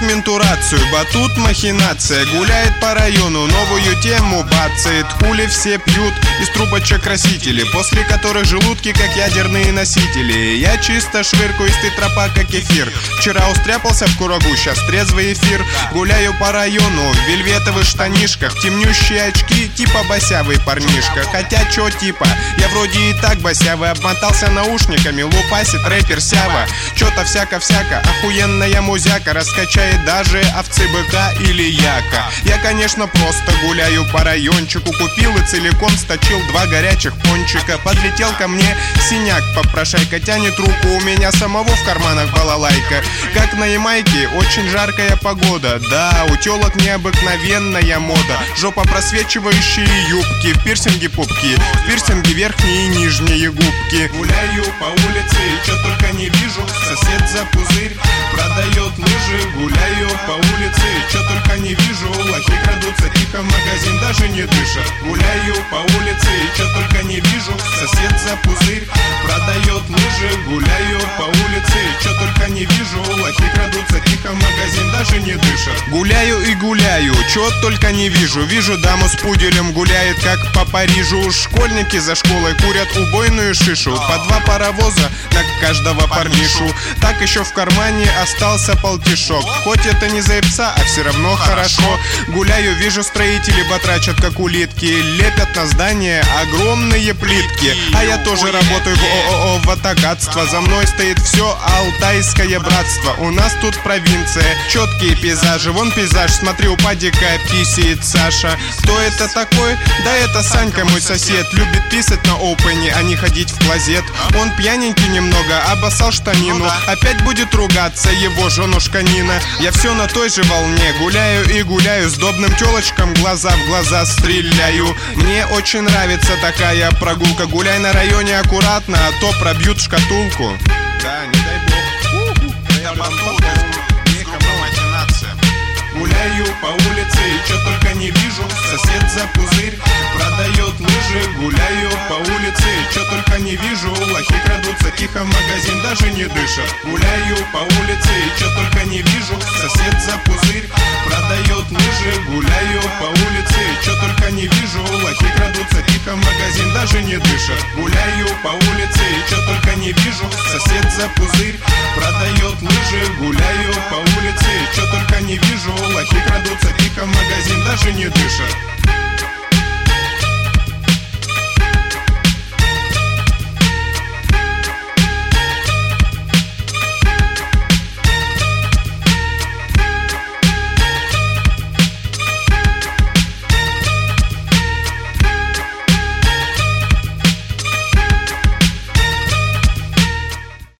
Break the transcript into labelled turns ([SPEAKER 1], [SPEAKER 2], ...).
[SPEAKER 1] ментурацию, батут махинация. Гуляет по району, новую тему бацает. Хули все пьют из трубочек красители, после которых желудки как ядерные носители. Я чисто швырку из тетрапака кефир. Вчера устряпался в курагу, сейчас трезвый эфир. Гуляю по району в вельветовых штанишках, темнющие очки, типа босявый парнишка. Хотя чё типа, я вроде и так босявый. Обмотался наушниками, лупасит рэпер Сява. Чё-то всяко-всяко, охуенная музяка. Раскачает даже овцы, быка или яка. Я, конечно, просто гуляю по райончику. Купил и целиком сточил 2 горячих пончика. Подлетел ко мне синяк, попрошайка. Тянет руку, у меня самого в карманах балалайка. Как на Ямайке, очень жаркая погода. Да, у тёлок необыкновенная мода. Жопа просвечивающие юбки, в пирсинге пупки, в пирсинге верхние и нижние губки. Гуляю по улице и чё только не вижу. Сосед за пузырь продает лыжи. Гуляю по улице и чё только не вижу. Лохи крадутся тихо в магазин, даже не дыша. Гуляю по улице и чё только не вижу. Сосед за пузырь продает лыжи. Гуляю по улице и чё только не вижу. Лохи крадутся тихо в магазин, даже не дыша. Гуляю и гуляю, чё только не вижу. Вижу даму с пуделем, гуляет как по Парижу. Школьники за школой курят убойную шишу. По 2 паровоза на каждого парнишу. Так еще в кармане остался полтишок. Хоть это не за пса, а все равно хорошо. Гуляю, вижу, строители батрачат как улитки. Лепят на здание огромные плитки. А я тоже работаю в ООО «Водокатство». За мной стоит все алтайское братство. У нас тут провинция, четкие пейзажи. Вон пейзаж, смотри, у падика писает Саша. Кто это такой? Да это Санька, мой сосед. Любит писать на опене, а не ходить в клозет. Он пьяненький немного, обоссал штанину. Опять будет ругаться его женушка Нина. Я все на той же волне, гуляю и гуляю. С добным телочкам глаза в глаза стреляю. Мне очень нравится такая прогулка. Гуляй на районе аккуратно, а то пробьют шкатулку. Да, не дай бог. Это бандурка, махинация. Гуляю по улице и чё только не вижу. Сосед за пузырь продает лыжи. Гуляю по улице и чё только не вижу. Лохи крадутся тихо в магазин, даже не дыша. Гуляю по улице и чё только не вижу. Сосед за пузырь продает лыжи. Гуляю по улице и чё только не вижу. Лохи крадутся тихо в магазин, даже не дыша. Гуляю по улице и чё только не вижу. Сосед за пузырь продает лыжи. Гуляю по улице и чё только не вижу.